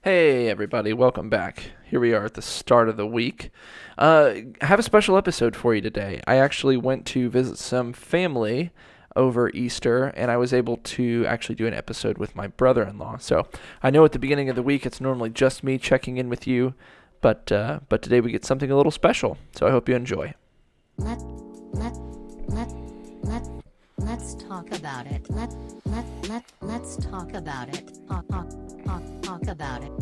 Hey everybody, welcome back. Here we are at the start of the week. I have a special episode for you today. I actually went to visit some family over Easter, and I was able to actually do an episode with my brother-in-law. So I know at the beginning of the week it's normally just me checking in with you, but today we get something a little special. So I hope you enjoy. Let's talk about it. Let's talk about it. Talk about it.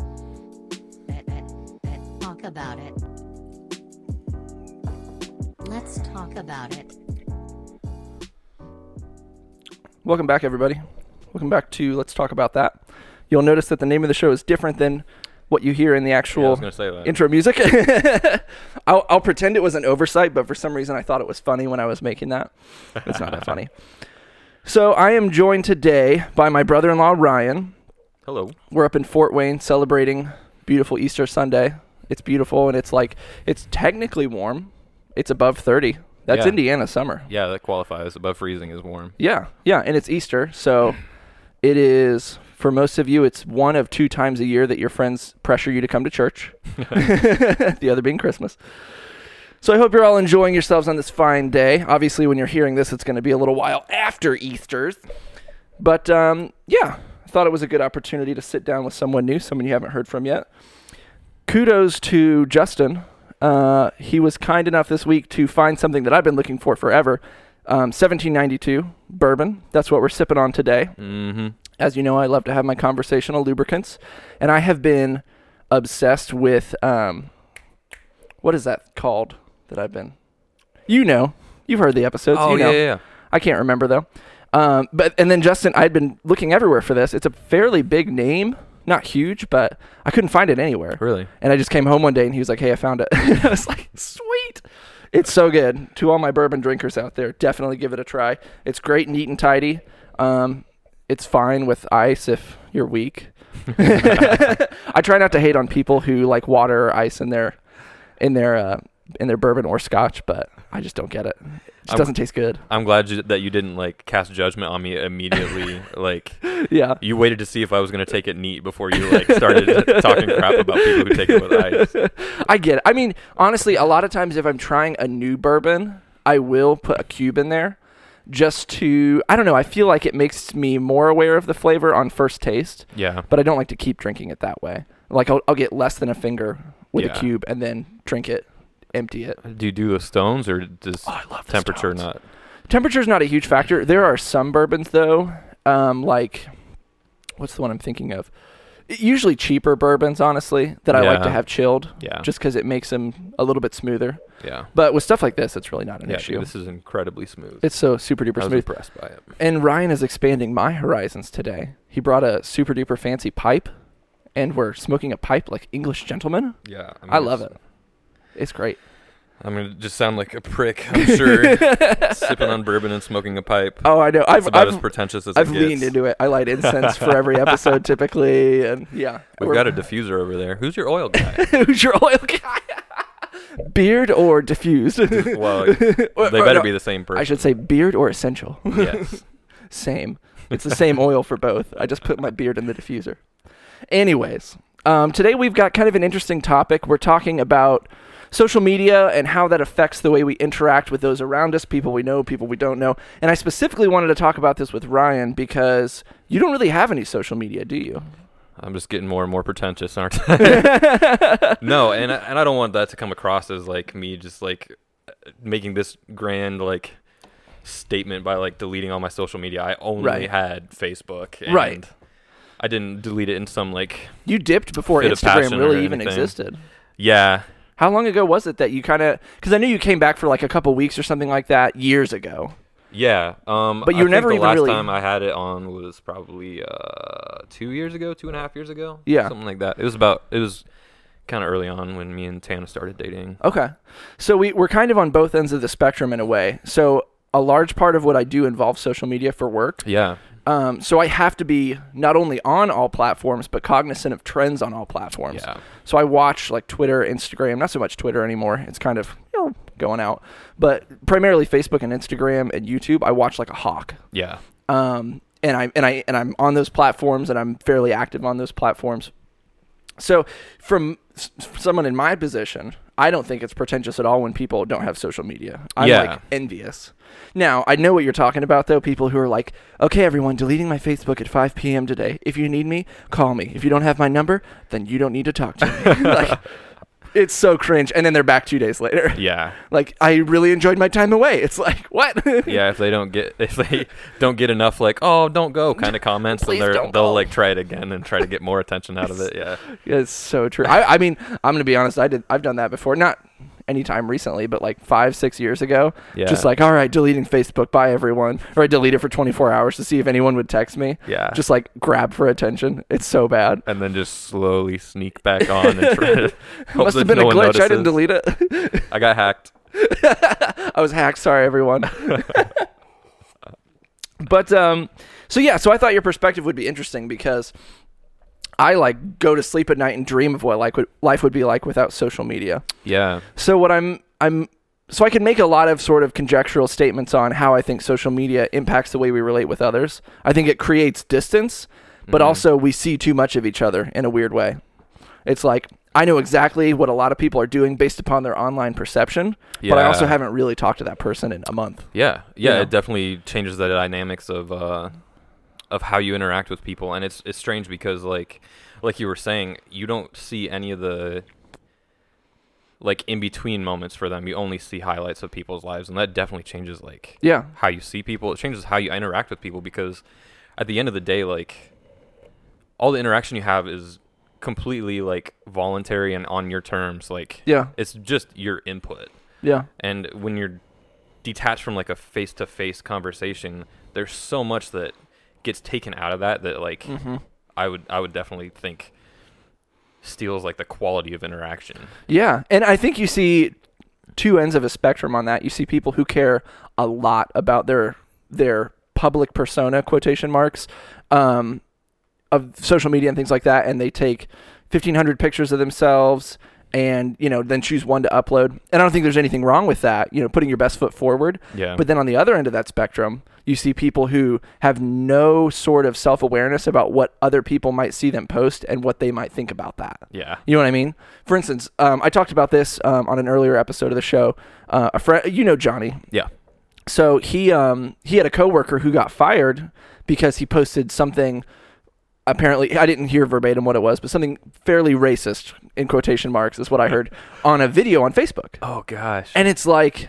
Talk about it. Let's talk about it. Welcome back, everybody. Welcome back to Let's Talk About That. You'll notice that the name of the show is different than what you hear in the actual intro music. I'll pretend it was an oversight, but for some reason I thought it was funny when I was making that. It's not that funny. So I am joined today by my brother-in-law, Ryan. Hello. We're up in Fort Wayne celebrating beautiful Easter Sunday. It's beautiful, and it's technically warm. It's above 30. That's Indiana summer. Yeah, that qualifies. Above freezing is warm. Yeah, and it's Easter, so it is, for most of you, it's one of 2 times a year that your friends pressure you to come to church, the other being Christmas. So I hope you're all enjoying yourselves on this fine day. Obviously, when you're hearing this, it's going to be a little while after Easter's. But, I thought it was a good opportunity to sit down with someone new, someone you haven't heard from yet. Kudos to Justin. He was kind enough this week to find something that I've been looking for forever. 1792 bourbon. That's what we're sipping on today. Mm-hmm. As you know, I love to have my conversational lubricants. And I have been obsessed with, what is that called that I've been? You've heard the episodes. Oh, you know. yeah. I can't remember, though. And then Justin, I'd been looking everywhere for this. It's a fairly big name. Not huge, but I couldn't find it anywhere. Really? And I just came home one day and he was like, hey, I found it. And I was like, sweet. It's so good. To all my bourbon drinkers out there, definitely give it a try. It's great, neat, and tidy. It's fine with ice if you're weak. I try not to hate on people who like water or ice in their bourbon or scotch, but I just don't get it. It just doesn't taste good. I'm glad that you didn't like cast judgment on me immediately. Yeah. You waited to see if I was going to take it neat before you started talking crap about people who take it with ice. I get it. I mean, honestly, a lot of times if I'm trying a new bourbon, I will put a cube in there just to, I don't know, I feel like it makes me more aware of the flavor on first taste. Yeah. But I don't like to keep drinking it that way. Like I'll get less than a finger with a cube and then drink it. Empty it. Do you do the stones, or does I love the temperature stones. not? Temperature's not a huge factor. There are some bourbons though, like what's the one I'm thinking of? Usually cheaper bourbons, honestly, that I like to have chilled. Yeah. Just because it makes them a little bit smoother. Yeah. But with stuff like this, it's really not an issue. Dude, this is incredibly smooth. It's so super duper I was smooth. impressed by it. And Ryan is expanding my horizons today. He brought a super duper fancy pipe, and we're smoking a pipe like English gentlemen. Yeah. I love it. It's great. I'm going to just sound like a prick, I'm sure. Sipping on bourbon and smoking a pipe. Oh, I know. It's about as pretentious as it gets. I've leaned into it. I light incense for every episode typically. And yeah. We've got a diffuser over there. Who's your oil guy? Who's your oil guy? Beard or diffused? Well, they better be the same person. I should say beard or essential. Yes. Same. It's the same oil for both. I just put my beard in the diffuser. Anyways, today we've got kind of an interesting topic. We're talking about social media and how that affects the way we interact with those around us, people we know, people we don't know. And I specifically wanted to talk about this with Ryan because you don't really have any social media, do you? I'm just getting more and more pretentious, aren't I? No, and I don't want that to come across as like me just like making this grand like statement by like deleting all my social media. I only had Facebook. And I didn't delete it in some like you dipped before Instagram really even existed. Yeah. How long ago was it that you kind of, because I knew you came back for like a couple weeks or something like that years ago. Yeah. But you were never even really. The last time I had it on was probably 2 years ago, 2.5 years ago. Yeah. Something like that. It was kind of early on when me and Tana started dating. Okay. So we're kind of on both ends of the spectrum in a way. So a large part of what I do involves social media for work. Yeah. So I have to be not only on all platforms, but cognizant of trends on all platforms. Yeah. So I watch like Twitter, Instagram, not so much Twitter anymore. It's kind of going out, but primarily Facebook and Instagram and YouTube. I watch like a hawk. Yeah. And I'm on those platforms and I'm fairly active on those platforms. So from someone in my position, I don't think it's pretentious at all when people don't have social media. I'm like envious. Now, I know what you're talking about, though. People who are like, okay, everyone, deleting my Facebook at 5 p.m. today. If you need me, call me. If you don't have my number, then you don't need to talk to me. Like, it's so cringe. And then they're back 2 days later. Yeah. Like, I really enjoyed my time away. It's like, what? Yeah, if they don't get enough like, oh, don't go kind of comments, then they'll like try it again and try to get more attention out of it. Yeah. It's so true. I mean, I'm gonna be honest. I've done that before. Not anytime recently, but like 5-6 years ago. Yeah. Just like, all right, deleting Facebook. Bye, everyone. Or I delete it for 24 hours to see if anyone would text me. Yeah. Just like grab for attention. It's so bad. And then just slowly sneak back on and try to hope Must that have been no a one glitch. I notices. didn't delete it. I got hacked. I was hacked. Sorry, everyone. But so I thought your perspective would be interesting because I like go to sleep at night and dream of what life would be like without social media. Yeah. So what so I can make a lot of sort of conjectural statements on how I think social media impacts the way we relate with others. I think it creates distance, but also we see too much of each other in a weird way. It's like I know exactly what a lot of people are doing based upon their online perception, but I also haven't really talked to that person in a month. Yeah. You know? It definitely changes the dynamics of how you interact with people, and it's strange because like you were saying, you don't see any of the like in between moments for them. You only see highlights of people's lives, and that definitely changes like how you see people. It changes how you interact with people because at the end of the day, like all the interaction you have is completely like voluntary and on your terms. Like it's just your input. Yeah. And when you're detached from like a face-to-face conversation, there's so much that gets taken out of that like I would definitely think steals like the quality of interaction. Yeah. And I think you see two ends of a spectrum on that. You see people who care a lot about their public persona, quotation marks, of social media and things like that, and they take 1,500 pictures of themselves and, then choose one to upload. And I don't think there's anything wrong with that, putting your best foot forward. Yeah. But then on the other end of that spectrum, you see people who have no sort of self-awareness about what other people might see them post and what they might think about that. Yeah. You know what I mean? For instance, I talked about this on an earlier episode of the show. A friend, Johnny. Yeah. So he had a coworker who got fired because he posted something. Apparently, I didn't hear verbatim what it was, but something fairly racist, in quotation marks, is what I heard, on a video on Facebook. Oh, gosh. And it's like,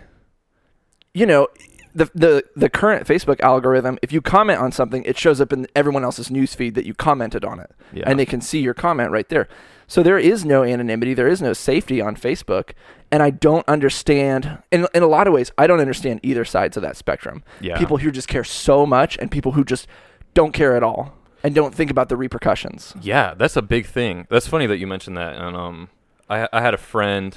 the current Facebook algorithm, if you comment on something, it shows up in everyone else's newsfeed that you commented on it. Yeah. And they can see your comment right there. So there is no anonymity. There is no safety on Facebook. And I don't understand, in a lot of ways, I don't understand either sides of that spectrum. Yeah. People who just care so much and people who just don't care at all. And don't think about the repercussions. Yeah, that's a big thing. That's funny that you mentioned that. And I had a friend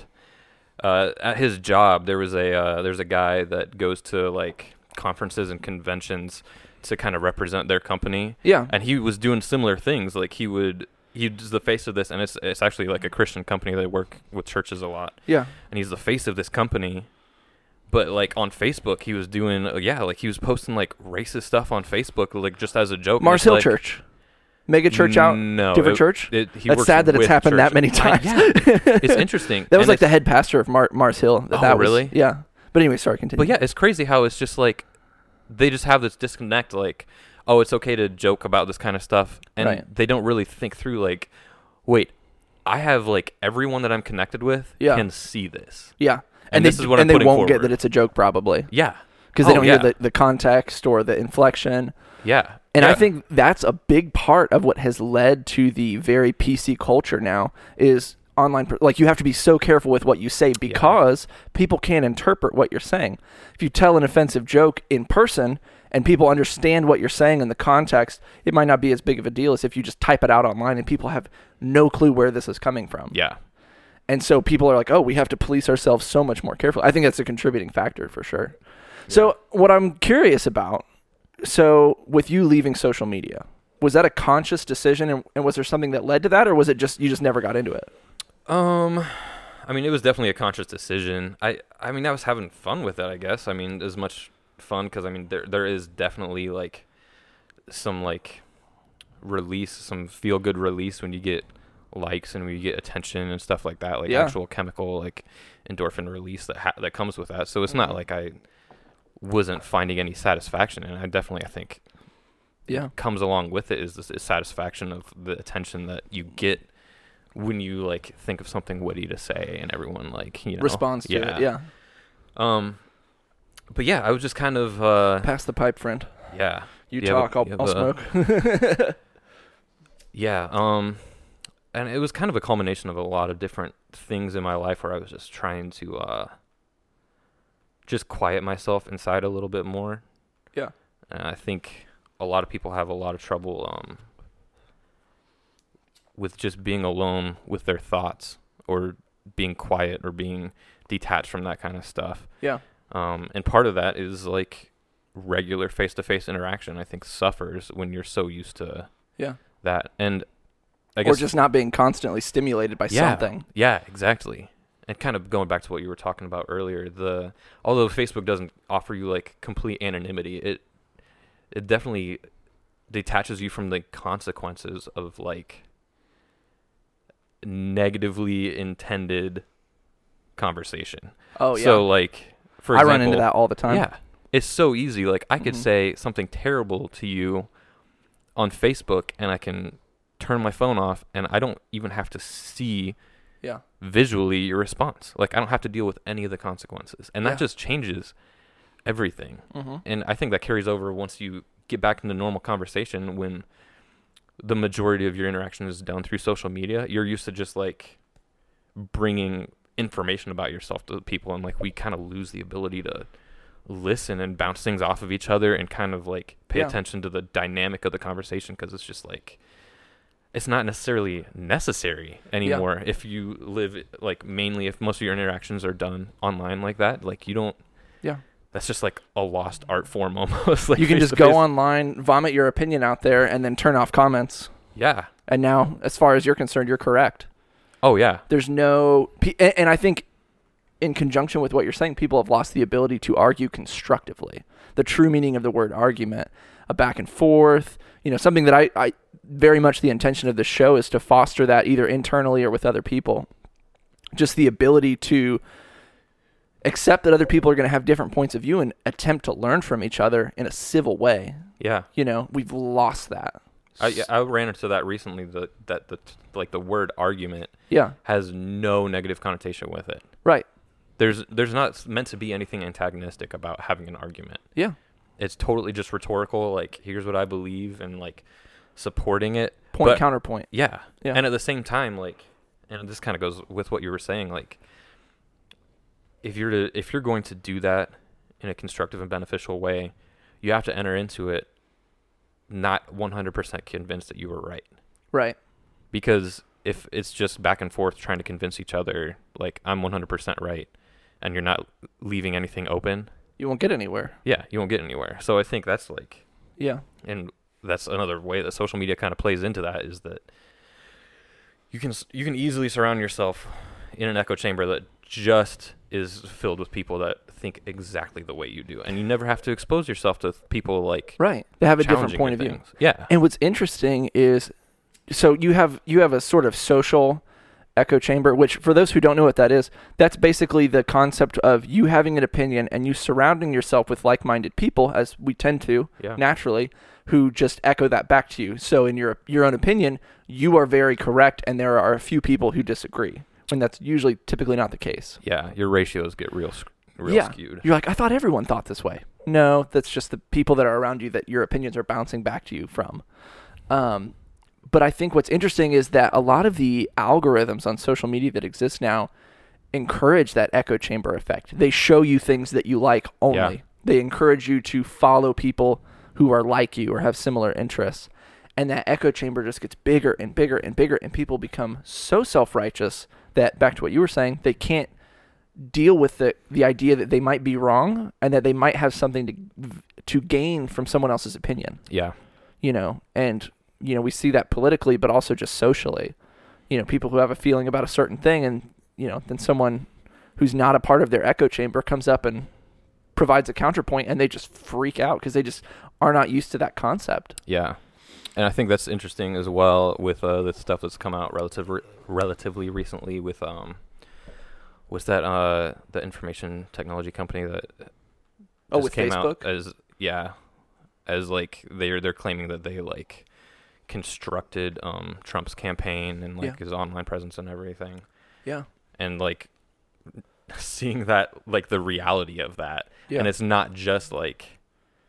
at his job. There's a guy that goes to like conferences and conventions to kind of represent their company. Yeah. And he was doing similar things. Like he's the face of this, and it's actually like a Christian company. They work with churches a lot. Yeah. And he's the face of this company. But like on Facebook, he was doing like he was posting like racist stuff on Facebook, like just as a joke. Mars Hill Church, mega church out, no, different church. That's sad that it's happened that many times. It's interesting. That was like the head pastor of Mars Hill. That was, really? Yeah. But anyway, sorry, continue. But yeah, it's crazy how it's just like they just have this disconnect. Like, oh, it's okay to joke about this kind of stuff, and they don't really think through. Like, wait, I have like everyone that I'm connected with can see this. Yeah. And this is what I'm putting won't forward. get that it's a joke, probably. Yeah. Because they don't hear the context or the inflection. Yeah. And I think that's a big part of what has led to the very PC culture now is online. Like, you have to be so careful with what you say because people can't interpret what you're saying. If you tell an offensive joke in person and people understand what you're saying in the context, it might not be as big of a deal as if you just type it out online and people have no clue where this is coming from. Yeah. And so people are like, oh, we have to police ourselves so much more carefully. I think that's a contributing factor for sure. Yeah. So what I'm curious about, so with you leaving social media, was that a conscious decision and was there something that led to that, or was it just you just never got into it? I mean, it was definitely a conscious decision. I mean, I was having fun with it, I guess. I mean, as much fun because, I mean, there is definitely like some like release, some feel-good release when you get likes and we get attention and stuff like that, like Yeah. actual chemical like endorphin release that comes with that. So it's not like I wasn't finding any satisfaction, and I think Yeah. comes along with it is this satisfaction of the attention that you get when you like think of something witty to say and everyone like, you know, Responds to it. Yeah. But yeah, I was just kind of Pass the pipe, friend. yeah. You You have talk, a- you I'll have a- smoke. Yeah, and it was kind of a culmination of a lot of different things in my life where I was just trying to just quiet myself inside a little bit more. Yeah. And I think a lot of people have a lot of trouble with just being alone with their thoughts or being quiet or being detached from that kind of stuff. Yeah. And part of that is like regular face-to-face interaction, I think, suffers when you're so used to Yeah. that. And I Or guess just not being constantly stimulated by something. Yeah, exactly. And kind of going back to what you were talking about earlier, although Facebook doesn't offer you like complete anonymity, it definitely detaches you from the consequences of like negatively intended conversation. Oh, yeah. So like, for I example, run into that all the time. yeah, it's so easy. Like I could Mhm. say something terrible to you on Facebook, and I can turn my phone off, and I don't even have to see Yeah. visually your response. Like I don't have to deal with any of the consequences, and that Yeah. just changes everything. Mm-hmm. And I think that carries over once you get back into normal conversation, when the majority of your interaction is done through social media. You're used to just like bringing information about yourself to people, and like we kind of lose the ability to listen and bounce things off of each other and kind of like pay Yeah. attention to the dynamic of the conversation, because it's just like it's not necessarily necessary anymore. If you live like mainly, if most of your interactions are done online like that, like you don't, Yeah. that's just like a lost art form almost. Like You can just face-to-face. go online, vomit your opinion out there, and then turn off comments. Yeah. And now, as far as you're concerned, you're correct. Oh yeah. There's no... And I think in conjunction with what you're saying, people have lost the ability to argue constructively. The true meaning of the word argument, a back and forth, something that I very much the intention of this show is to foster that either internally or with other people. Just the ability to accept that other people are going to have different points of view and attempt to learn from each other in a civil way. Yeah. We've lost that. I ran into that recently. The word argument Yeah, has no negative connotation with it. right. There's not meant to be anything antagonistic about having an argument. Yeah, It's totally just rhetorical. Like, here's what I believe, and like supporting it. point But- counterpoint. Yeah. Yeah. And at the same time, like, and this kind of goes with what you were saying, like, if you're going to do that in a constructive and beneficial way, you have to enter into it not 100% convinced that you were right. Right. Because if it's just back and forth trying to convince each other, like, I'm 100% right, and you're not leaving anything open, You won't get anywhere. yeah, you won't get anywhere. So I think that's like, Yeah. and that's another way that social media kind of plays into that, is that you can easily surround yourself in an echo chamber that just is filled with people that think exactly the way you do, and you never have to expose yourself to people like Right. They have a different challenging point of your view. things. Yeah. And what's interesting is, so you have a sort of social echo chamber, which for those who don't know what that is, that's basically the concept of you having an opinion and you surrounding yourself with like-minded people, as we tend to Yeah. naturally, who just echo that back to you. So in your own opinion, you are very correct, and there are a few people who disagree, when that's usually typically not the case. Yeah, your ratios get real Yeah. skewed. You're like, I thought everyone thought this way. No, that's just the people that are around you that your opinions are bouncing back to you from. But I think what's interesting is that a lot of the algorithms on social media that exist now encourage that echo chamber effect. They show you things that you like only. Yeah. They encourage you to follow people who are like you or have similar interests. And that echo chamber just gets bigger and bigger and bigger, and people become so self-righteous that, back to what you were saying, they can't deal with the idea that they might be wrong and that they might have something to gain from someone else's opinion. Yeah. And we see that politically, but also just socially. People who have a feeling about a certain thing, and then someone who's not a part of their echo chamber comes up and provides a counterpoint, and they just freak out because they just are not used to that concept. Yeah. And I think that's interesting as well with the stuff that's come out relatively recently with was that the information technology company that just with came Facebook? out as like they're claiming that they like constructed Trump's campaign and like his online presence and everything. Yeah. And like seeing that, like the reality of that. Yeah. And it's not just like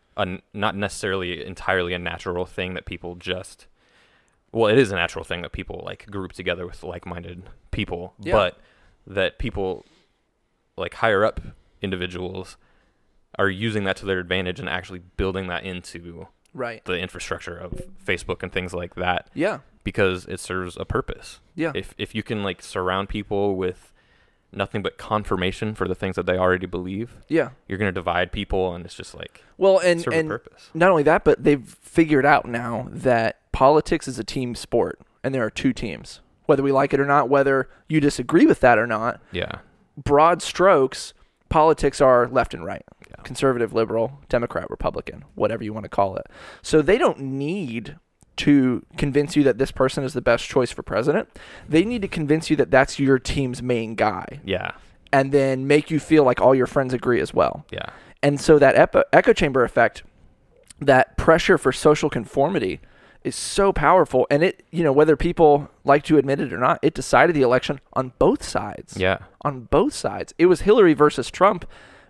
not necessarily entirely a natural thing that people just, well, it is a natural thing that people like group together with like-minded people, but that people like higher up individuals are using that to their advantage and actually building that into the infrastructure of Facebook and things like that. Yeah. Because it serves a purpose. Yeah. If you can like surround people with nothing but confirmation for the things that they already believe, you're going to divide people, and it's just like serve a purpose. Not only that, but they've figured out now that politics is a team sport, and there are two teams, whether we like it or not, whether you disagree with that or not. Yeah. Broad strokes, politics are left and right. Conservative, liberal, Democrat, Republican, whatever you want to call it. So they don't need to convince you that this person is the best choice for president. They need to convince you that that's your team's main guy. Yeah. And then make you feel like all your friends agree as well. Yeah. And so that echo chamber effect, that pressure for social conformity is so powerful. And it, whether people like to admit it or not, it decided the election on both sides. Yeah. On both sides. It was Hillary versus Trump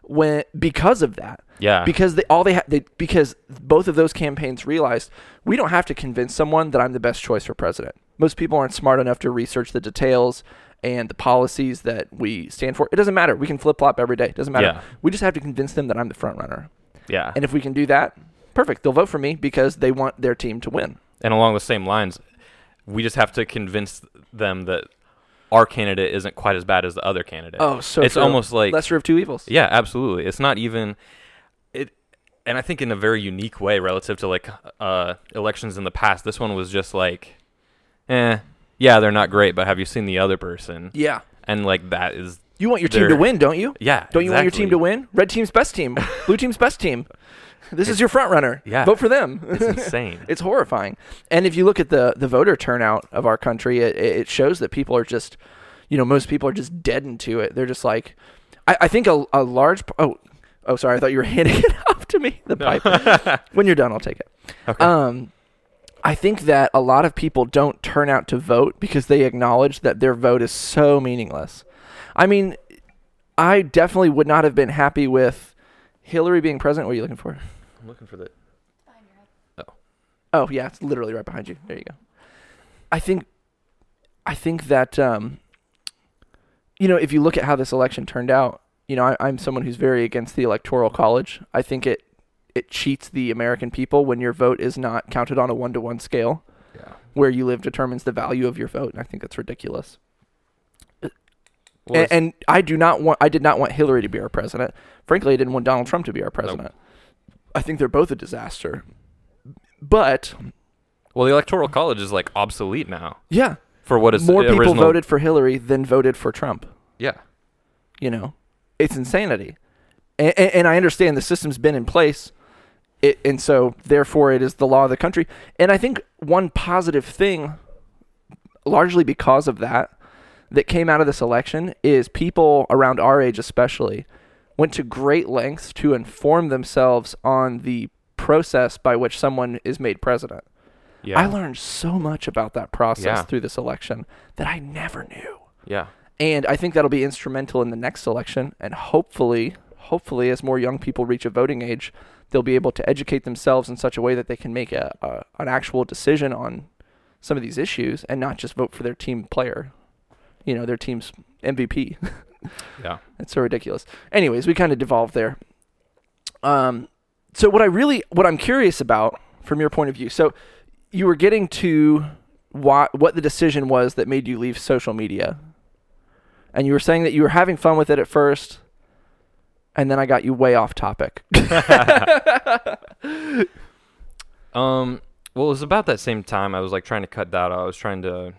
because of that. Yeah. Because because both of those campaigns realized we don't have to convince someone that I'm the best choice for president. Most people aren't smart enough to research the details and the policies that we stand for. It doesn't matter. We can flip-flop every day. It doesn't matter. Yeah. We just have to convince them that I'm the front runner. Yeah. And if we can do that, perfect. They'll vote for me because they want their team to win. And along the same lines, we just have to convince them that our candidate isn't quite as bad as the other candidate. Oh, so it's true. Almost like lesser of two evils. Yeah, absolutely. It's not even it, and I think in a very unique way relative to like elections in the past. This one was just like, yeah, they're not great, but have you seen the other person? Yeah, and like that is you want your team to win, don't you? Yeah, don't you want your team to win? Red team's best team, blue team's best team. This is your front runner. Yeah. Vote for them. It's insane. It's horrifying. And if you look at the voter turnout of our country, it shows that people are just, most people are just deadened to it. They're just like, I think a large, sorry, I thought you were handing it off to me, the pipe. When you're done, I'll take it. Okay. I think that a lot of people don't turn out to vote because they acknowledge that their vote is so meaningless. I mean, I definitely would not have been happy with Hillary being president. What are you looking for? I'm looking for the. Oh yeah, it's literally right behind you. There you go. I think that if you look at how this election turned out, I'm someone who's very against the Electoral College. I think it cheats the American people when your vote is not counted on a 1-to-1 scale. Yeah. Where you live determines the value of your vote, and I think that's ridiculous. Well, and I did not want Hillary to be our president. Frankly, I didn't want Donald Trump to be our president. Nope. I think they're both a disaster. But the Electoral College is like obsolete now. Yeah. For what is more people voted for Hillary than voted for Trump. Yeah. It's insanity. And I understand the system's been in place. And so therefore it is the law of the country. And I think one positive thing, largely because of that came out of this election is people around our age especially went to great lengths to inform themselves on the process by which someone is made president. Yeah. I learned so much about that process through this election that I never knew. Yeah. And I think that'll be instrumental in the next election. And hopefully, as more young people reach a voting age, they'll be able to educate themselves in such a way that they can make an actual decision on some of these issues and not just vote for their team player. Their team's MVP. Yeah. It's so ridiculous. Anyways, we kind of devolved there. So what I'm curious about from your point of view, so you were getting to what the decision was that made you leave social media. And you were saying that you were having fun with it at first, and then I got you way off topic. Well, it was about that same time I was like trying to cut that out. I was trying to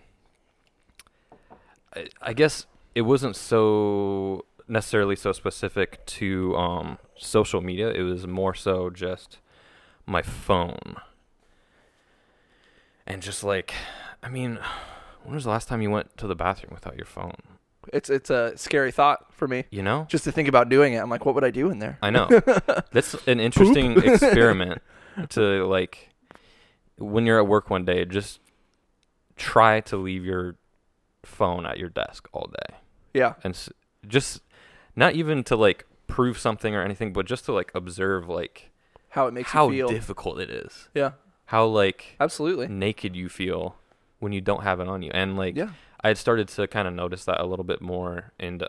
I guess it wasn't so necessarily so specific to social media. It was more so just my phone. And just like, I mean, when was the last time you went to the bathroom without your phone? It's a scary thought for me. You know? Just to think about doing it. I'm like, what would I do in there? I know. That's an interesting experiment to, like, when you're at work one day, just try to leave your phone at your desk all day. Yeah. And just not even to, like, prove something or anything, but just to, like, observe, like, How it makes how you feel. difficult it is. Yeah. How, like, Absolutely. naked you feel when you don't have it on you. And, like, Yeah. I had started to kind of notice that a little bit more, and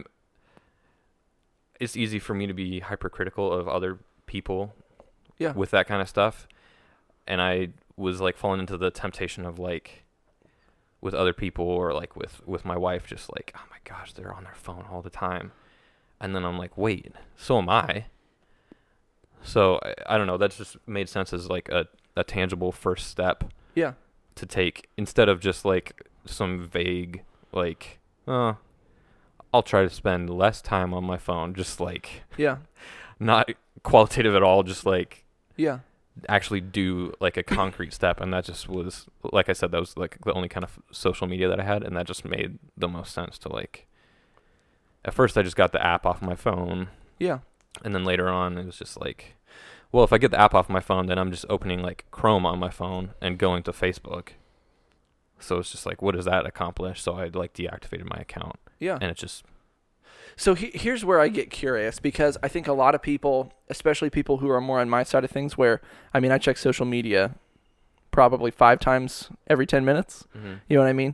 it's easy for me to be hypercritical of other people Yeah. with that kind of stuff. And I was like falling into the temptation of like with other people or like with my wife, just like, oh my gosh, they're on their phone all the time. And then I'm like, wait, so am I. So I don't know. That just made sense as like a tangible first step Yeah. to take instead of just like some vague, like, I'll try to spend less time on my phone. Just like Yeah. not qualitative at all. Just like Yeah. actually do like a concrete step. And that just was, like I said, that was like the only kind of social media that I had. And that just made the most sense to like, at first I just got the app off my phone. Yeah. And then later on, it was just like, well, if I get the app off my phone, then I'm just opening like Chrome on my phone and going to Facebook. So it's just like, what does that accomplish? So I like deactivated my account. Yeah. And it just, So here's where I get curious, because I think a lot of people, especially people who are more on my side of things, where, I mean, I check social media probably 5 times every 10 minutes. mm-hmm. You know what I mean?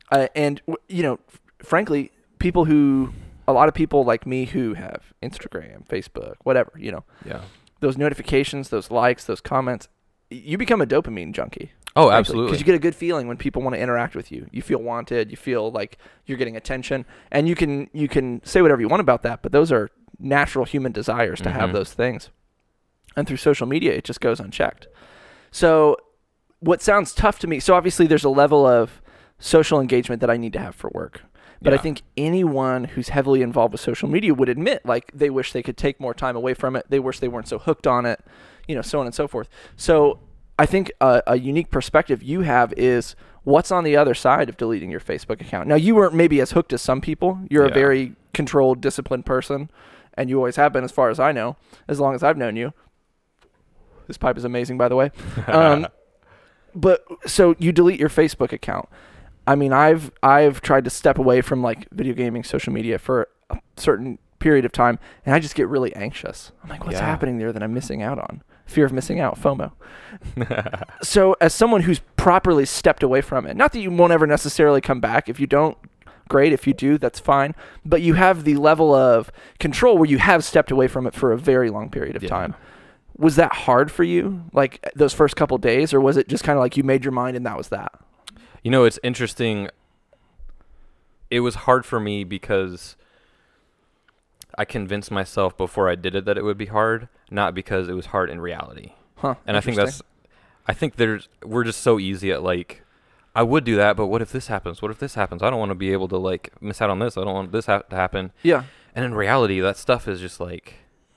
Frankly, a lot of people like me who have Instagram, Facebook, whatever, Yeah. those notifications, those likes, those comments, you become a dopamine junkie. Oh, absolutely. Because you get a good feeling when people want to interact with you. You feel wanted. You feel like you're getting attention, and you can say whatever you want about that. But those are natural human desires to have Mhm. those things. And through social media, it just goes unchecked. So what sounds tough to me, so obviously there's a level of social engagement that I need to have for work. But I Yeah. think anyone who's heavily involved with social media would admit, like, they wish they could take more time away from it. They wish they weren't so hooked on it, so on and so forth. So I think a unique perspective you have is what's on the other side of deleting your Facebook account. Now, you weren't maybe as hooked as some people. You're a Yeah. very controlled, disciplined person, and you always have been, as far as I know, as long as I've known you. This pipe is amazing, by the way. But so you delete your Facebook account. I mean, I've tried to step away from like video gaming, social media for a certain period of time, and I just get really anxious. I'm like, what's Yeah. happening there that I'm missing out on? Fear of missing out, FOMO. So as someone who's properly stepped away from it, not that you won't ever necessarily come back. If you don't, great. If you do, that's fine. But you have the level of control where you have stepped away from it for a very long period of Yeah. time. Was that hard for you, like those first couple days, or was it just kind of like you made your mind and that was that? It's interesting. It was hard for me because I convinced myself before I did it that it would be hard, not because it was hard in reality. Huh. And I think we're just so easy at like, I would do that, but what if this happens? What if this happens? I don't want to be able to like miss out on this. I don't want this to happen. Yeah. And in reality, that stuff is just like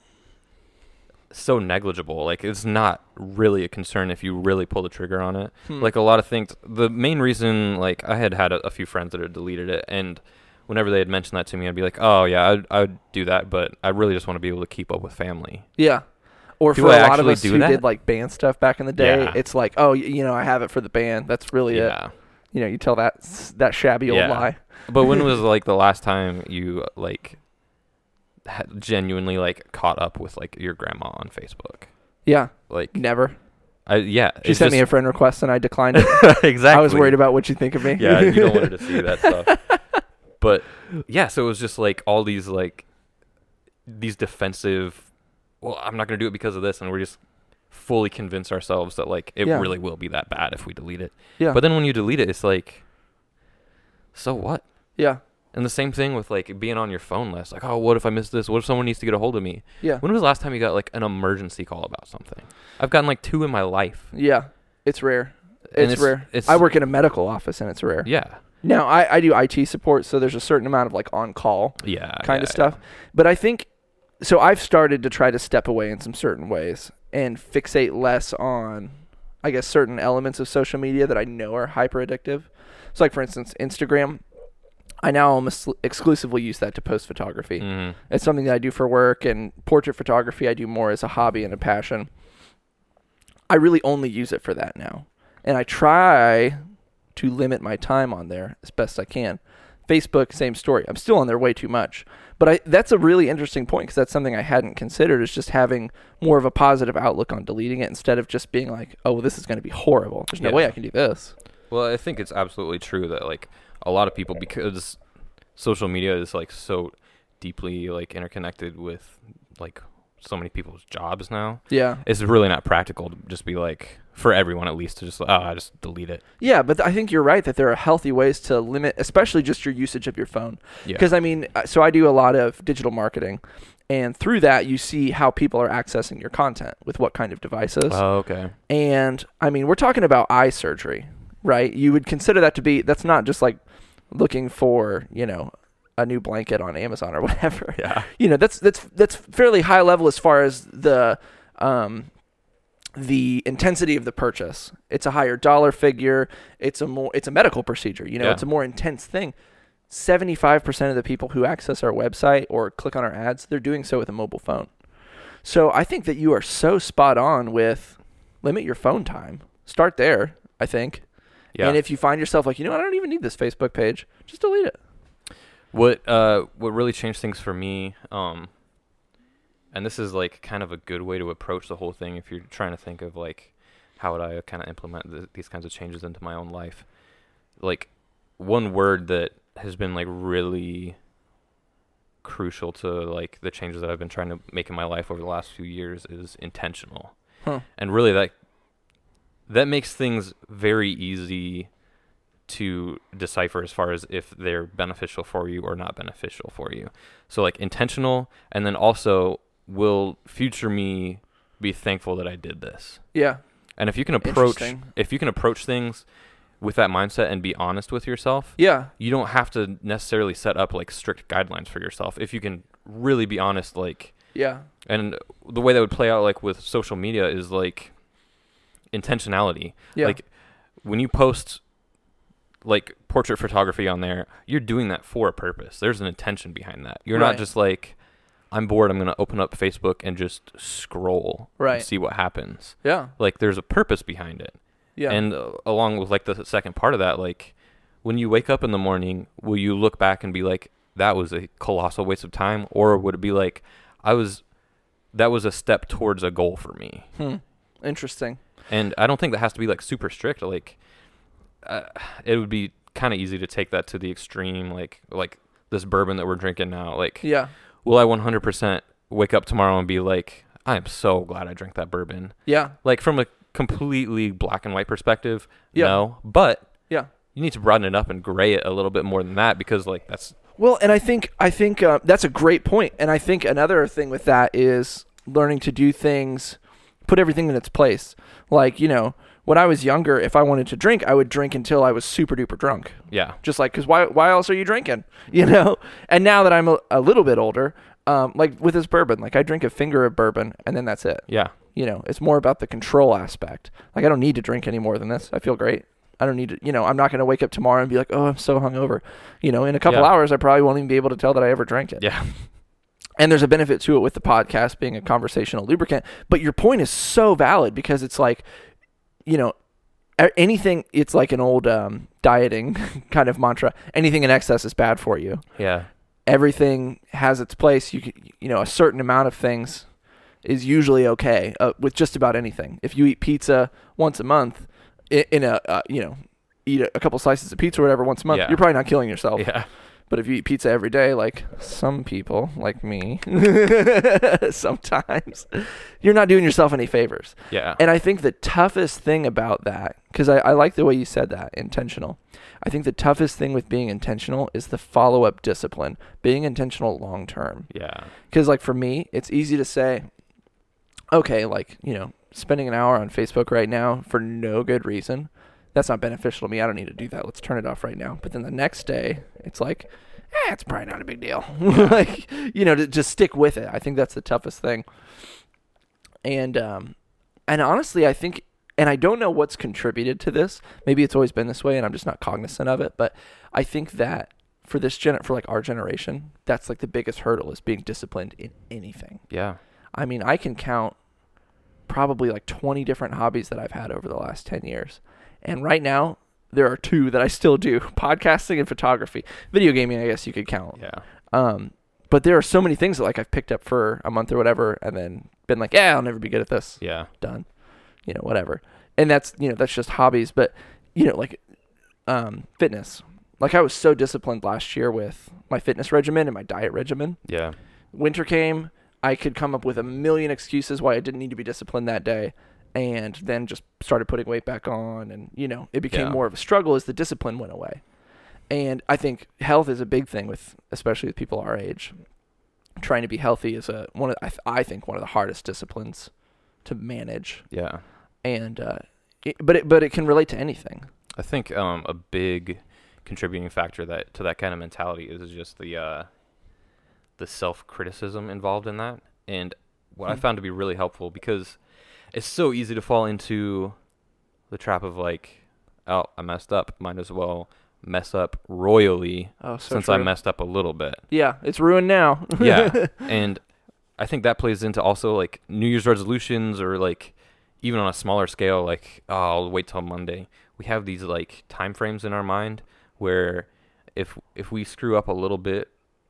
so negligible. Like, it's not really a concern if you really pull the trigger on it. Like, a lot of things, the main reason, like, I had a few friends that had deleted it, and whenever they had mentioned that to me, I'd be like, oh yeah, I would do that, but I really just want to be able to keep up with family. Yeah. Or Do for I a lot of actually us do who that? did like band stuff back in the day, Yeah. it's like, oh, I have it for the band. That's really it. Yeah. You tell that shabby old Yeah. lie. But when was like the last time you like genuinely like caught up with like your grandma on Facebook? Yeah. Like, Never. yeah. She sent me a friend request and I declined it. exactly. I was worried about what you think of me. Yeah, you don't want her to see that stuff. But yeah, so it was just like all these defensive, well, I'm not going to do it because of this, and we're just fully convince ourselves that like it Yeah. really will be that bad if we delete it. Yeah. But then when you delete it, it's like, so what? Yeah. And the same thing with like being on your phone list. Like, oh, what if I miss this? What if someone needs to get a hold of me? Yeah. When was the last time you got like an emergency call about something? I've gotten like 2 in my life. Yeah. It's rare. And It's rare. It's, I work in a medical office and it's rare. Yeah. Now, I do IT support, so there's a certain amount of like on-call Yeah. kind yeah, of stuff. But I think, so I've started to try to step away in some certain ways and fixate less on, I guess, certain elements of social media that I know are hyper addictive. So like, for instance, Instagram, I now almost exclusively use that to post photography. It's something that I do for work, and portrait photography I do more as a hobby and a passion. I really only use it for that now. And I try to limit my time on there as best I can. Facebook, same story. I'm still on there way too much. But that's a really interesting point, because that's something I hadn't considered, is just having more of a positive outlook on deleting it instead of just being like, oh, well, this is going to be horrible. There's no way I can do this. Well, I think it's absolutely true that like a lot of people, because social media is like so deeply like interconnected with like so many people's jobs now. Yeah. It's really not practical to just be like, for everyone at least, to just just delete it. Yeah, but I think you're right that there are healthy ways to limit, especially just your usage of your phone. Because I mean, so I do a lot of digital marketing, and through that you see how people are accessing your content with what kind of devices. Oh, okay. And I mean, we're talking about eye surgery, right? You would consider that to be, that's not just like looking for, you know, a new blanket on Amazon or whatever. Yeah. You know, that's fairly high level as far as the intensity of the purchase. It's a higher dollar figure. It's a medical procedure. You know, it's a more intense thing. 75% of the people who access our website or click on our ads, they're doing so with a mobile phone. So I think that you are so spot on with limit your phone time. Start there, I think. Yeah. And if you find yourself like, you know what, I don't even need this Facebook page, just delete it. What really changed things for me, and this is like kind of a good way to approach the whole thing if you're trying to think of like how would I kind of implement these kinds of changes into my own life. Like one word that has been like really crucial to like the changes that I've been trying to make in my life over the last few years is intentional. And really that makes things very easy to decipher as far as if they're beneficial for you or not beneficial for you. So like intentional, and then also, will future me be thankful that I did this? Yeah. And if you can approach things with that mindset and be honest with yourself, you don't have to necessarily set up like strict guidelines for yourself. If you can really be honest, like, and the way that would play out like with social media is like intentionality. Like when you post like portrait photography on there, you're doing that for a purpose. There's an intention behind that. You're not just like, I'm bored, I'm going to open up Facebook and just scroll and see what happens. Yeah. Like there's a purpose behind it. Yeah. And along with like the second part of that, like when you wake up in the morning, will you look back and be like, that was a colossal waste of time? Or would it be like, that was a step towards a goal for me? Interesting. And I don't think that has to be like super strict. Like, it would be kind of easy to take that to the extreme, like this bourbon that we're drinking now. Like, will I 100% wake up tomorrow and be like, I am so glad I drank that bourbon? Yeah. Like from a completely black and white perspective, no. But you need to broaden it up and gray it a little bit more than that, because like that's... Well, and I think that's a great point. And I think another thing with that is learning to do things, put everything in its place. Like, you know, when I was younger, if I wanted to drink, I would drink until I was super duper drunk. Yeah. Just like, because why else are you drinking? You know? And now that I'm a little bit older, like with this bourbon, like I drink a finger of bourbon and then that's it. Yeah. You know, it's more about the control aspect. Like I don't need to drink any more than this. I feel great. I don't need to, you know, I'm not going to wake up tomorrow and be like, oh, I'm so hungover. You know, in a couple hours, I probably won't even be able to tell that I ever drank it. Yeah. And there's a benefit to it with the podcast being a conversational lubricant. But your point is so valid, because it's like, you know, anything, it's like an old dieting kind of mantra. Anything in excess is bad for you. Yeah. Everything has its place. You know, a certain amount of things is usually okay with just about anything. If you eat pizza once a month, in a you know, eat a couple slices of pizza or whatever once a month, you're probably not killing yourself. Yeah. But if you eat pizza every day, like some people, like me, sometimes, you're not doing yourself any favors. Yeah. And I think the toughest thing about that, because I like the way you said that, intentional. I think the toughest thing with being intentional is the follow-up discipline, being intentional long-term. Yeah. Because like for me, it's easy to say, okay, like, you know, spending an hour on Facebook right now for no good reason, that's not beneficial to me. I don't need to do that. Let's turn it off right now. But then the next day, it's like, it's probably not a big deal. Like, you know, to just stick with it. I think that's the toughest thing. And honestly, I think And I don't know what's contributed to this. Maybe it's always been this way and I'm just not cognizant of it. But I think that for for like our generation, that's like the biggest hurdle is being disciplined in anything. Yeah. I mean, I can count probably like 20 different hobbies that I've had over the last 10 years. And right now, there are 2 that I still do, podcasting and photography. Video gaming, I guess you could count. Yeah. But there are so many things that like I've picked up for a month or whatever and then been like, yeah, I'll never be good at this. Yeah. Done. Whatever. And that's just hobbies. But, like fitness. Like I was so disciplined last year with my fitness regimen and my diet regimen. Yeah. Winter came, I could come up with a million excuses why I didn't need to be disciplined that day. And then just started putting weight back on. And, it became more of a struggle as the discipline went away. And I think health is a big thing especially with people our age. Trying to be healthy is I think one of the hardest disciplines to manage. Yeah. And, but it can relate to anything. I think a big contributing factor to that kind of mentality is just the self-criticism involved in that. And what I found to be really helpful, because it's so easy to fall into the trap of like, oh, I messed up, might as well mess up royally since I messed up a little bit. Yeah, it's ruined now. Yeah. And I think that plays into also like New Year's resolutions, or like even on a smaller scale, like, oh, I'll wait till Monday. We have these like time frames in our mind where if we screw up a little bit,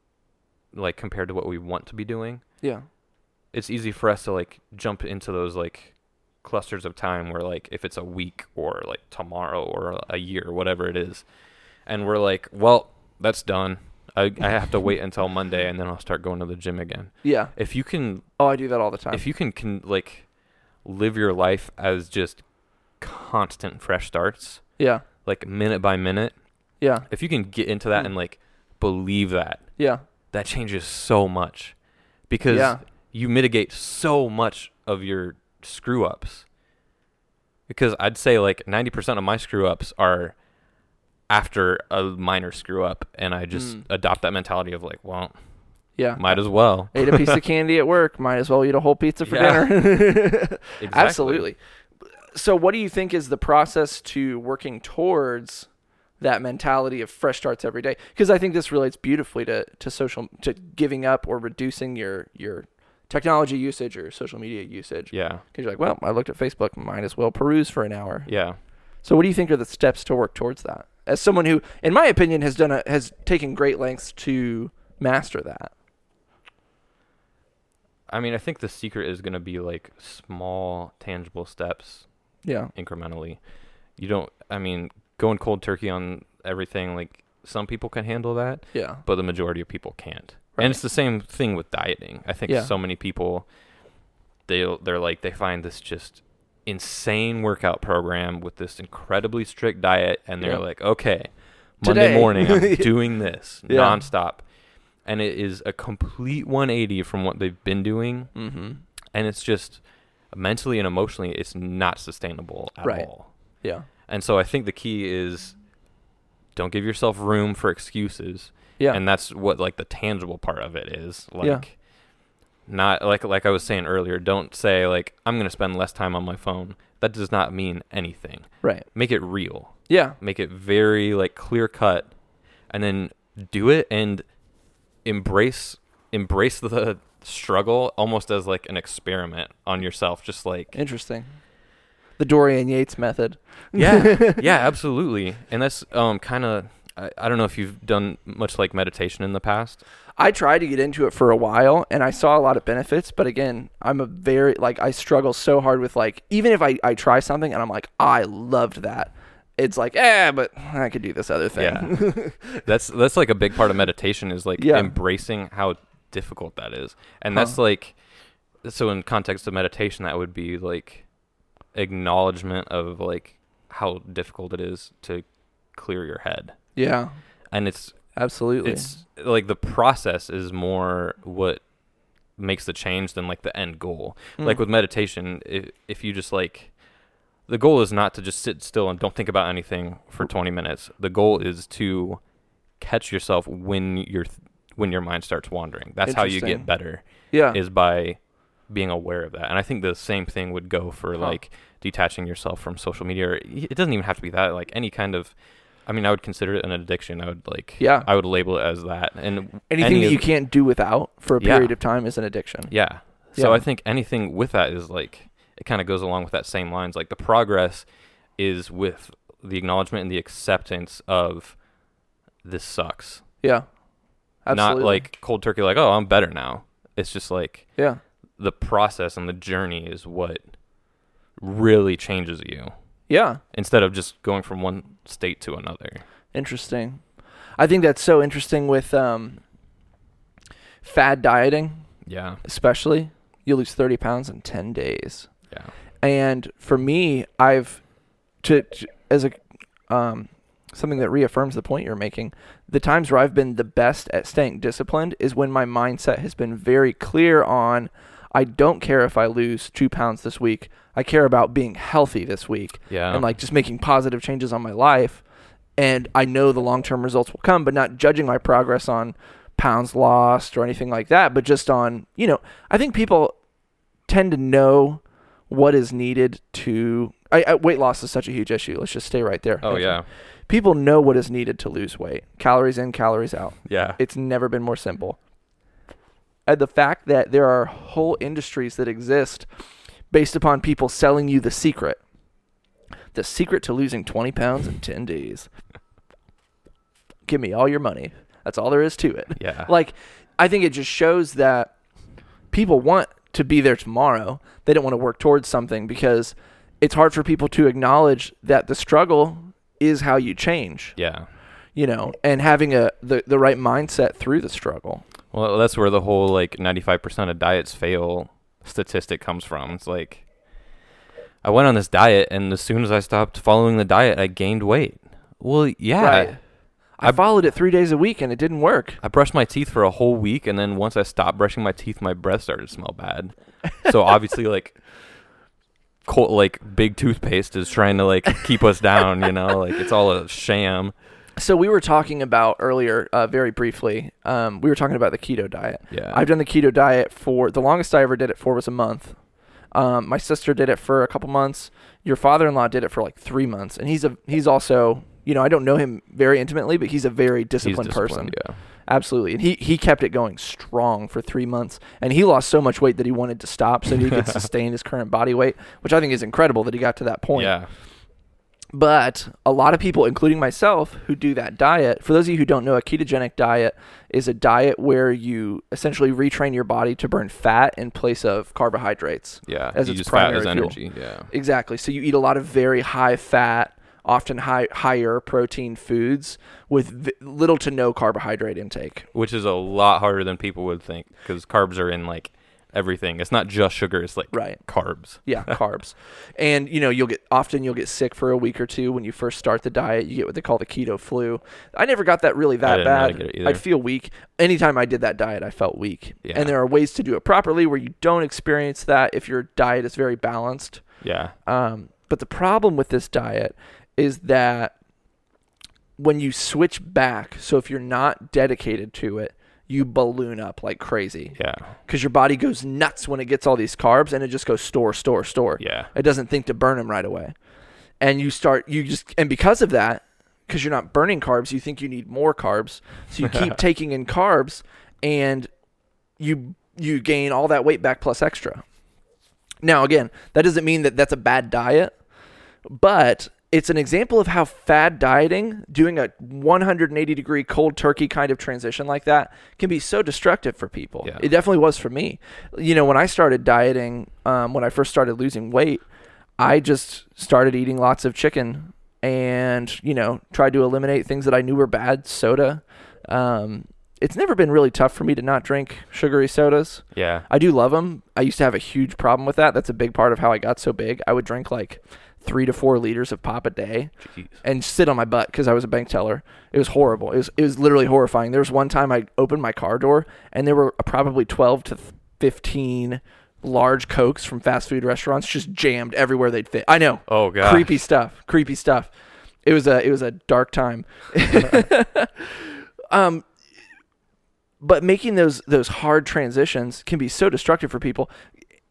like compared to what we want to be doing, yeah, it's easy for us to like jump into those like clusters of time where like if it's a week or like tomorrow or a year or whatever it is, and we're like, well, that's done. I have to wait until Monday and then I'll start going to the gym again. Yeah. If you can, I do that all the time. If you can like live your life as just constant fresh starts. Yeah. Like minute by minute. Yeah. If you can get into that and like believe that. Yeah. That changes so much, because you mitigate so much of your screw ups. Because I'd say like 90% of my screw ups are after a minor screw up, and I just adopt that mentality of like, well, might as well. Ate a piece of candy at work, might as well eat a whole pizza for dinner. Exactly. Absolutely. So what do you think is the process to working towards that mentality of fresh starts every day? Because I think this relates beautifully to giving up or reducing your technology usage or social media usage. Yeah. Because you're like, well, I looked at Facebook, might as well peruse for an hour. Yeah. So what do you think are the steps to work towards that? As someone who, in my opinion, has taken great lengths to master that. I mean, I think the secret is going to be like small, tangible steps. Yeah. Incrementally. Going cold turkey on everything, like some people can handle that. Yeah. But the majority of people can't. Right. And it's the same thing with dieting. I think so many people, they're like, they find this just insane workout program with this incredibly strict diet, and they're like, okay, Monday morning I'm doing this nonstop. And it is a complete 180 from what they've been doing. Mm-hmm. And it's just mentally and emotionally, it's not sustainable at all. Yeah. And so I think the key is don't give yourself room for excuses. Yeah. And that's what like the tangible part of it is. Like not like I was saying earlier, don't say like I'm going to spend less time on my phone. That does not mean anything. Right. Make it real. Yeah. Make it very like clear cut, and then do it and embrace the struggle almost as like an experiment on yourself. Just like interesting. The Dorian Yates method. Yeah, absolutely. And that's kind of, I don't know if you've done much like meditation in the past. I tried to get into it for a while and I saw a lot of benefits, but again, I struggle so hard with like, even if I try something and I'm like, I loved that. It's like, but I could do this other thing. Yeah. That's like a big part of meditation is like embracing how difficult that is. And that's like, so in context of meditation, that would be like acknowledgement of like how difficult it is to clear your head. Yeah. And it's absolutely, it's like the process is more what makes the change than like the end goal. Like with meditation, if you just like, the goal is not to just sit still and don't think about anything for 20 minutes. The goal is to catch yourself when your mind starts wandering. That's how you get better. Yeah. Is by being aware of that. And I think the same thing would go for like detaching yourself from social media. Or it doesn't even have to be that. Like any kind of, I mean, I would consider it an addiction. I would I would label it as that. And anything that you can't do without for a period of time is an addiction. Yeah. So I think anything with that is like, it kind of goes along with that same lines. Like the progress is with the acknowledgement and the acceptance of this sucks. Yeah. Absolutely. Not like cold turkey, like, oh, I'm better now. It's just like the process and the journey is what really changes you. Yeah. Instead of just going from one state to another. Interesting. I think that's so interesting with fad dieting. Yeah. Especially. You lose 30 pounds in 10 days. Yeah. And for me, I've as a something that reaffirms the point you're making, the times where I've been the best at staying disciplined is when my mindset has been very clear on, I don't care if I lose 2 pounds this week. I care about being healthy this week. Yeah. And like just making positive changes on my life. And I know the long-term results will come, but not judging my progress on pounds lost or anything like that, but just on, I think people tend to know what is needed to, weight loss is such a huge issue. Let's just stay right there. Oh, yeah. People know what is needed to lose weight. Calories in, calories out. Yeah. It's never been more simple. And the fact that there are whole industries that exist based upon people selling you the secret to losing 20 pounds in 10 days. Give me all your money. That's all there is to it. Yeah. Like, I think it just shows that people want to be there tomorrow. They don't want to work towards something because it's hard for people to acknowledge that the struggle is how you change. Yeah. And having the right mindset through the struggle. Well, that's where the whole 95% of diets fail statistic comes from. It's like, I went on this diet and as soon as I stopped following the diet, I gained weight. Well, yeah. Right. I followed it 3 days a week and it didn't work. I brushed my teeth for a whole week and then once I stopped brushing my teeth, my breath started to smell bad. So obviously big toothpaste is trying to keep us down, it's all a sham. So we were talking about earlier, very briefly, we were talking about the keto diet. Yeah. I've done the keto diet for, the longest I ever did it for was a month. My sister did it for a couple months. Your father-in-law did it for 3 months. And he's also, I don't know him very intimately, but he's a very disciplined person. Yeah. Absolutely. And he kept it going strong for 3 months. And he lost so much weight that he wanted to stop so he could sustain his current body weight, which I think is incredible that he got to that point. Yeah. But a lot of people, including myself, who do that diet, for those of you who don't know, a ketogenic diet is a diet where you essentially retrain your body to burn fat in place of carbohydrates. Yeah, as its primary fuel. Energy. Yeah, exactly. So you eat a lot of very high fat, often higher protein foods with little to no carbohydrate intake. Which is a lot harder than people would think because carbs are in everything. It's not just sugar, it's carbs. Yeah, carbs. And you'll get sick for a week or two when you first start the diet. You get what they call the keto flu. I never got that really that bad. I'd feel weak. Anytime I did that diet, I felt weak. Yeah. And there are ways to do it properly where you don't experience that if your diet is very balanced. Yeah. But the problem with this diet is that when you switch back, so if you're not dedicated to it, you balloon up like crazy. Yeah. Because your body goes nuts when it gets all these carbs and it just goes store. Yeah. It doesn't think to burn them right away. And and because of that, because you're not burning carbs, you think you need more carbs. So you keep taking in carbs and you gain all that weight back plus extra. Now, again, that doesn't mean that that's a bad diet, but it's an example of how fad dieting, doing a 180-degree cold turkey kind of transition like that, can be so destructive for people. Yeah. It definitely was for me. When I started dieting, when I first started losing weight, I just started eating lots of chicken and, tried to eliminate things that I knew were bad, soda. It's never been really tough for me to not drink sugary sodas. Yeah. I do love them. I used to have a huge problem with that. That's a big part of how I got so big. I would drink 3 to 4 liters of pop a day. Jeez. And sit on my butt because I was a bank teller. It was horrible. It was literally horrifying. There was one time I opened my car door and there were probably 12 to 15 large Cokes from fast food restaurants just jammed everywhere they'd fit. I know. Oh god. Creepy stuff. It was a dark time. But making those hard transitions can be so destructive for people.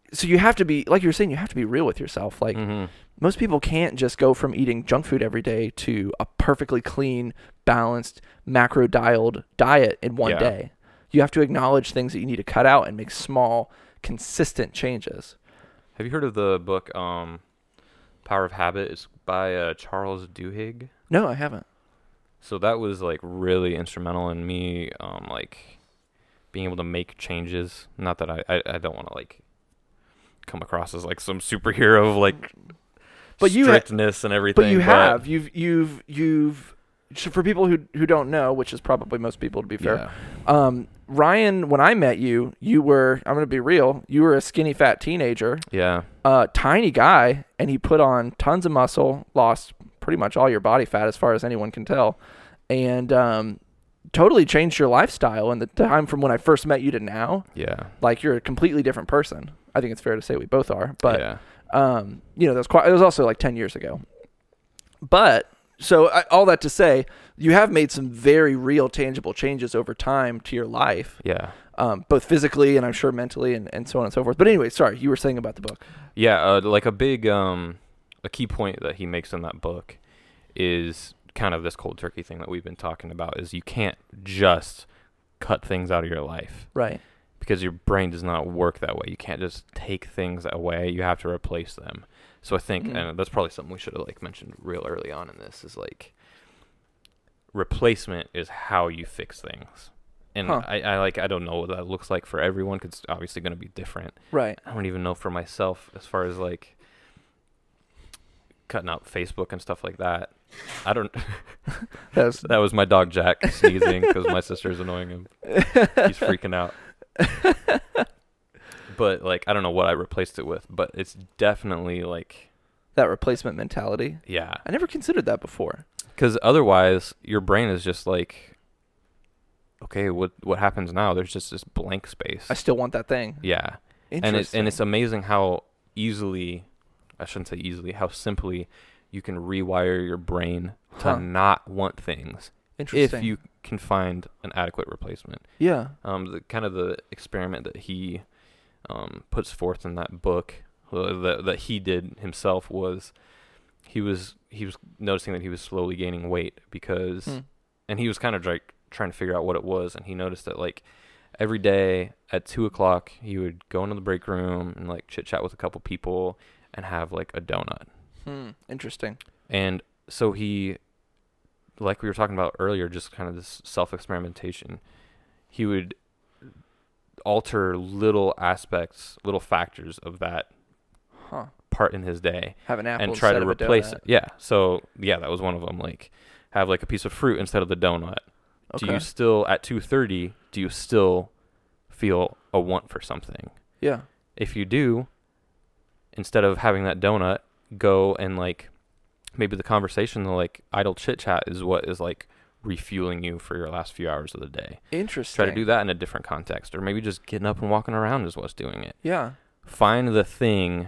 so you have to be, like you were saying, you have to be real with yourself. Like most people can't just go from eating junk food every day to a perfectly clean, balanced, macro-dialed diet in one day. You have to acknowledge things that you need to cut out and make small, consistent changes. Have you heard of the book Power of Habit? It's by Charles Duhigg. No, I haven't. So that was like really instrumental in me like being able to make changes. Not that I don't want to like come across as like some superhero of like but strictness and everything. But you've so for people who don't know, which is probably most people to be fair. Ryan, when I met you, you were, I'm going to be real, you were a skinny fat teenager. Yeah. Tiny guy, and he put on tons of muscle, lost pretty much all your body fat as far as anyone can tell, and totally changed your lifestyle in the time from when I first met you to now. Yeah. Like you're a completely different person. I think it's fair to say we both are, but yeah. You know, it was also like 10 years ago. But so all that to say, you have made some very real, tangible changes over time to your life. Yeah. Both physically and I'm sure mentally and so on and so forth. But anyway, sorry, you were saying about the book. Yeah, like a big, a key point that he makes in that book is kind of this cold turkey thing that we've been talking about is you can't just cut things out of your life. Right. Because your brain does not work that way. You can't just take things away. You have to replace them. So I think, and that's probably something we should have like mentioned real early on in this, is like replacement is how you fix things. And I don't know what that looks like for everyone because it's obviously going to be different. Right. I don't even know for myself as far as like cutting out Facebook and stuff like that. I don't. That was my dog Jack sneezing because my sister's annoying him. He's freaking out. But like I don't know what I replaced it with, but it's definitely like that replacement mentality. Yeah. I never considered that before. Because otherwise, your brain is just like, okay, what happens now? There's just this blank space. I still want that thing. Yeah. Interesting. And it's amazing how easily, I shouldn't say easily, how simply you can rewire your brain to not want things. Interesting. If you can find an adequate replacement. Yeah. The experiment that he puts forth in that book that he did himself was he was noticing that he was slowly gaining weight because and he was kind of like trying to figure out what it was, and he noticed that like every day at 2:00 he would go into the break room and like chit chat with a couple people and have like a donut. Interesting. And so he, like we were talking about earlier, just kind of this self-experimentation, he would alter little aspects, little factors of that part in his day. Have an apple and try instead to of replace a donut. it. Yeah. So yeah, that was one of them. Like have like a piece of fruit instead of the donut. Okay. Do you still at 2:30? Do you still feel a want for something? Yeah. If you do, instead of having that donut, go and like maybe the conversation, the like idle chit chat is what is like refueling you for your last few hours of the day. Interesting. Try to do that in a different context, or maybe just getting up and walking around is what's doing it. Yeah. Find the thing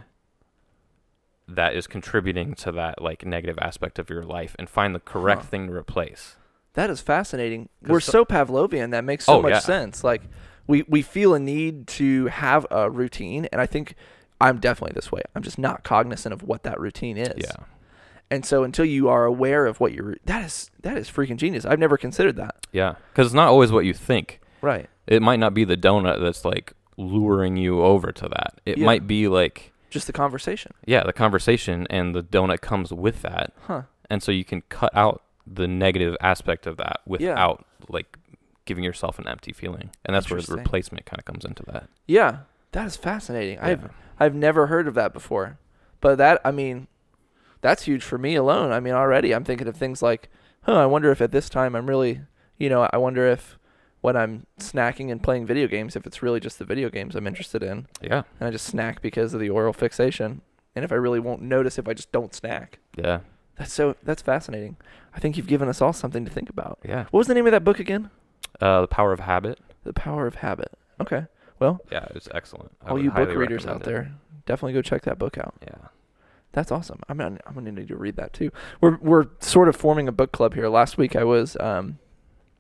that is contributing to that like negative aspect of your life and find the correct thing to replace. That is fascinating. We're so Pavlovian. That makes so much sense. Like we feel a need to have a routine, and I think I'm definitely this way. I'm just not cognizant of what that routine is. Yeah. And so until you are aware of what that is freaking genius. I've never considered that. Yeah, because it's not always what you think. Right. It might not be the donut that's like luring you over to that. It might be like just the conversation. Yeah, the conversation, and the donut comes with that. And so you can cut out the negative aspect of that without like giving yourself an empty feeling. And that's where the replacement kind of comes into that. Yeah, that is fascinating. Yeah. I've never heard of that before. But that's huge for me alone. I mean, already I'm thinking of things like, I wonder if at this time I'm really, I wonder if when I'm snacking and playing video games, if it's really just the video games I'm interested in. Yeah. And I just snack because of the oral fixation. And if I really won't notice if I just don't snack. Yeah. That's fascinating. I think you've given us all something to think about. Yeah. What was the name of that book again? The Power of Habit. The Power of Habit. Okay. Well. Yeah, it's excellent. All you book readers out there, definitely go check that book out. Yeah. That's awesome. I'm gonna need to read that too. We're sort of forming a book club here. Last week I was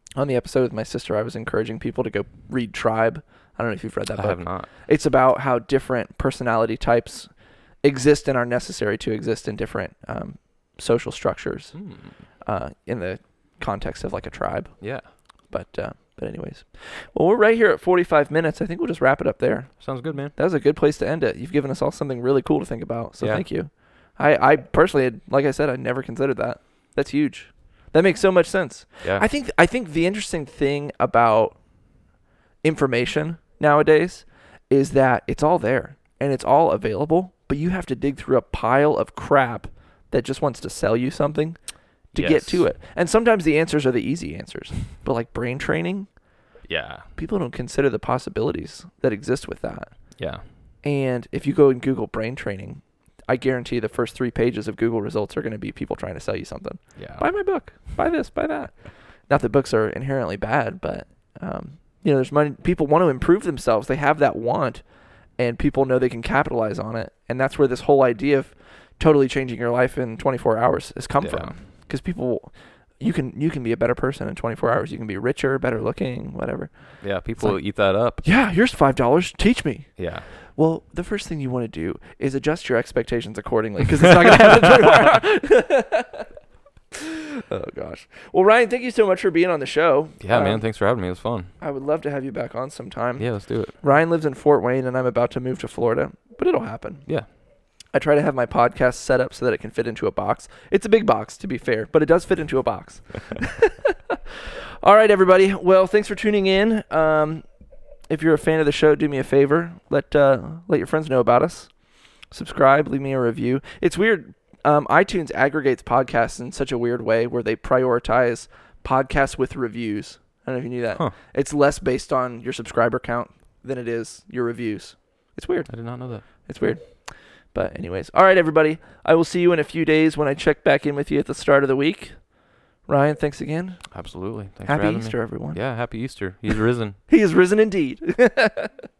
On the episode with my sister, I was encouraging people to go read Tribe. I don't know if you've read that book. I have not. It's about how different personality types exist and are necessary to exist in different social structures in the context of like a tribe. Yeah. But anyways, well, we're right here at 45 minutes. I think we'll just wrap it up there. Sounds good, man. That was a good place to end it. You've given us all something really cool to think about. So Yeah. thank you. I personally, like I said, I never considered that. That's huge. That makes so much sense. Yeah. I think the interesting thing about information nowadays is that it's all there and it's all available, but you have to dig through a pile of crap that just wants to sell you something to get to it. And sometimes the answers are the easy answers. But like brain training, Yeah. people don't consider the possibilities that exist with that. Yeah. And if you go and Google brain training, I guarantee the first 3 pages of Google results are going to be people trying to sell you something. Yeah. Buy my book. Buy this. Buy that. Not that books are inherently bad, but there's money. People want to improve themselves. They have that want, and people know they can capitalize on it. And that's where this whole idea of totally changing your life in 24 hours has come from. Because people, you can be a better person in 24 hours. You can be richer, better looking, whatever. Yeah. People like, eat that up. Yeah, here's $5. Teach me. Yeah. Well, the first thing you want to do is adjust your expectations accordingly, because it's not going to happen in 24 hours. Oh, gosh. Well, Ryan, thank you so much for being on the show. Yeah, man. Thanks for having me. It was fun. I would love to have you back on sometime. Yeah, let's do it. Ryan lives in Fort Wayne, and I'm about to move to Florida, but it'll happen. Yeah. I try to have my podcast set up so that it can fit into a box. It's a big box, to be fair, but it does fit into a box. All right, everybody. Well, thanks for tuning in. If you're a fan of the show, do me a favor. Let your friends know about us. Subscribe. Leave me a review. It's weird. iTunes aggregates podcasts in such a weird way where they prioritize podcasts with reviews. I don't know if you knew that. Huh. It's less based on your subscriber count than it is your reviews. It's weird. I did not know that. It's weird. But anyways. All right, everybody. I will see you in a few days when I check back in with you at the start of the week. Ryan, thanks again. Absolutely. Thanks for Happy having Easter, me. everyone. Yeah, happy Easter. He's risen. He is risen indeed.